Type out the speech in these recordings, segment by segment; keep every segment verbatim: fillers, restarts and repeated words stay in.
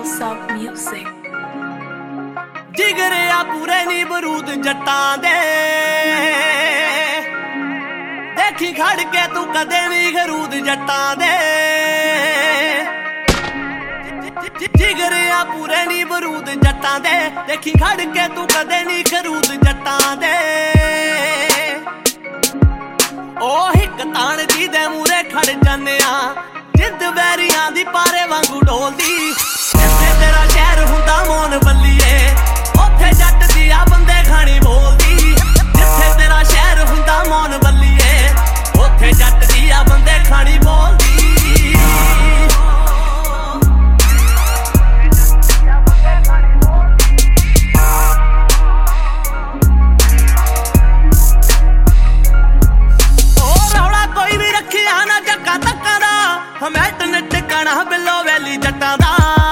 Hillsop Music। जिगरे आ पूरे नी बरूद जट्टां दे, देखी खड़ के तू कदे नी खरूद जट्टां दे। जिगरे आ पूरे नी बरूद जट्टां दे, देखी खड़ के तू कदे नी खरूद जट्टां दे। ओ हिक तान जी दे मूरे खड़ जाने आ, जिद बैरियां दी पारे वांगू डोलदी। जिथे तेरा शहर हुंदा मोन बल्लीए, ओथे जट दिया बंदे खानी बोलदी। जिथे तेरा शहर हुंदा मोन बल्लीए, ओथे जट दिया बंदे खानी बोलदी। हमैट टिकना बिलो वैली जट्टां दा,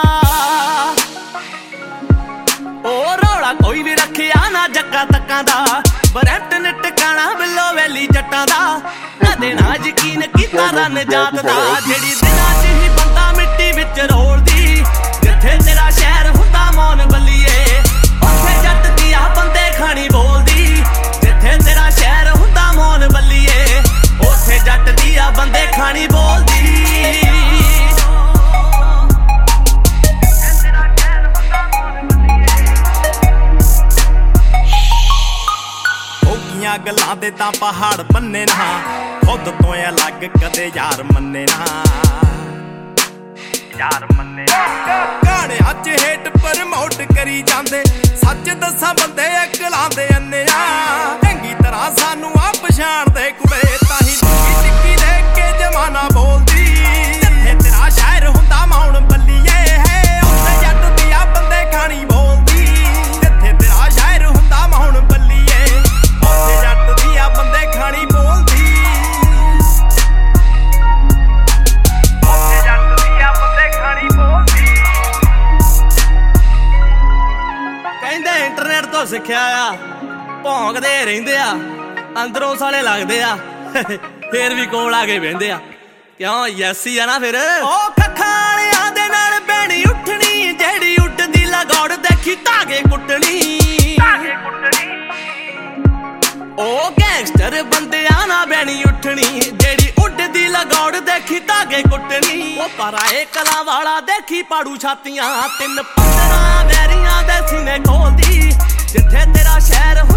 ओ रौला कोई भी रखिया ना जक्का तक्कां दा। बरैट टिकना बिलो वैली जट्टां दा, कदे ना यकीन कीता रन जात दा। जेड़ी दिनां च ही बंदा मिट्टी विच रोलदी। जिथे तेरा शहर हुंदा मौन बल्लीए, उत्थे जट दिया बंदे खानी बोलदी। जिथे तेरा शहर हुंदा मौन बल्लीए, उत्थे जट दिया बंदे खानी बोलदी। गल्लां दे तां पहाड़ बन्ने ना, खुद तो अलग कदे यार मन्ने ना। यार मन्ने गाणियां च हेट प्रमोट करी जांदे, सच दस्सां बंदे अकलांदे अन्ने आ। चंगी तरह सानू आ पछाणदे कुड़े, ताही टिक्की टिक्की देख के जमाना बोलदी। जिथे तेरा शहर हुंदा मौन बल्लीए, उत्थे जट दिया बंदे खानी बोलदी। जिथे तेरा शहर हुंदा मौन बल्लीए, उत्थे जट दिया बंदे खानी बोलदी। उत्थे जट दिया बंदे खानी बोलदी। कहंदे इंटरनेट तो सिੱਖਿਆ ਆ, ਭੌਂਕਦੇ ਰਹਿੰਦੇ ਆ, ਅੰਦਰੋਂ ਸਾਲੇ ਲੱਗਦੇ ਆ, ਫੇਰ ਵੀ ਕੋਲ ਆ ਕੇ ਬਹਿੰਦੇ ਆ। ਕਿਉਂ ਯੈਸੀ ਆ ਨਾ ਫਿਰ। ਉਹ ਕੱਖਾਂ ਵਾਲਿਆਂ ਦੇ ਨਾਲ ਬੈਣੀ ਉੱਠਣੀ, ਜਿਹੜੀ ਉੱਡਦੀ ਲਗੌੜ ਦੇਖੀ ਧਾਗੇ ਕੁੱਟਣੀ। ਉਹ ਗੈਂਗਸਟਰ ਬੰਦਿਆਂ ਨਾਲ ਬੈਣੀ ਉੱਠਣੀ, ਜਿਹੜੀ ਉੱਡਦੀ ਲਗੌੜ ਦੇਖੀ ਧਾਗੇ ਕੁੱਟਣੀ। ਉਹ ਪਰਾਏ ਕਲਾਂ ਵਾਲਾ ਦੇਖੀ ਪਾੜੂ ਛਾਤੀਆਂ, ਤਿੰਨ ਪੰਦਰਾਂ ਵੈਰੀਆਂ ਦੇ ਸੀਨੇ ਖੋਲਦੀ। ਜਿੱਥੇ ਤੇਰਾ ਸ਼ਹਿਰ